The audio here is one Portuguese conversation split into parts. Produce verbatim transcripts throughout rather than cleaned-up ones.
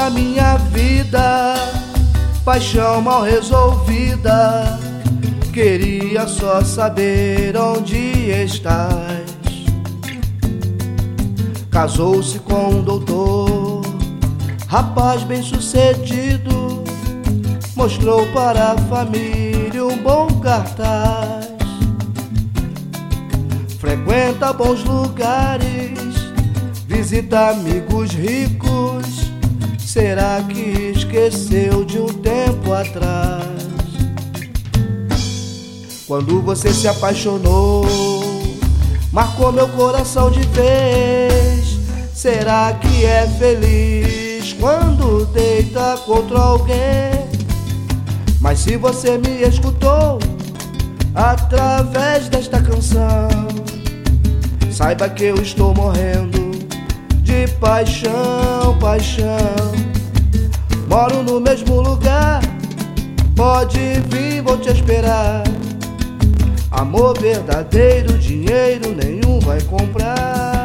da minha vida, paixão mal resolvida, queria só saber onde estás. Casou-se com um doutor, rapaz bem sucedido, mostrou para a família um bom cartaz. Frequenta bons lugares, visita amigos ricos, será que esqueceu de um tempo atrás? Quando você se apaixonou, marcou meu coração de vez. Será que é feliz quando deita contra alguém? Mas se você me escutou através desta canção, saiba que eu estou morrendo de paixão, paixão. Moro no mesmo lugar, pode vir, vou te esperar. Amor verdadeiro, dinheiro nenhum vai comprar.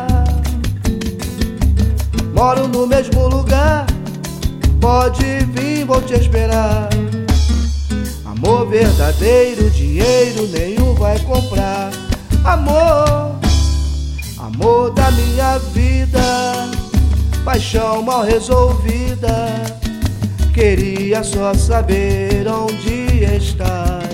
Moro no mesmo lugar, pode vir, vou te esperar. Amor verdadeiro, dinheiro nenhum vai comprar. Amor, amor da minha vida, paixão mal resolvida, queria só saber onde estás.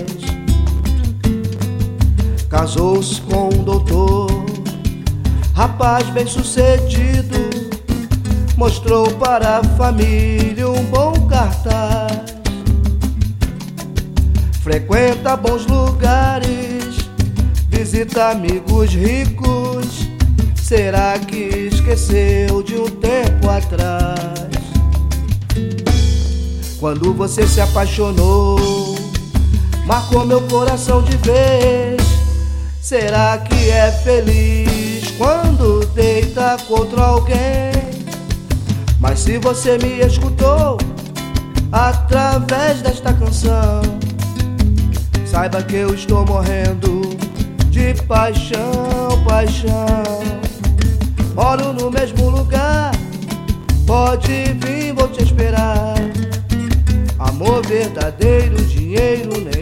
Casou-se com um doutor, rapaz bem sucedido, mostrou para a família um bom cartaz. Frequenta bons lugares, visita amigos ricos, será que esqueceu de um tempo atrás? Quando você se apaixonou, marcou meu coração de vez. Será que é feliz quando deita contra alguém? Mas se você me escutou através desta canção, saiba que eu estou morrendo de paixão, paixão. Moro no mesmo lugar, pode vir, vou te esperar. Amor verdadeiro, dinheiro nem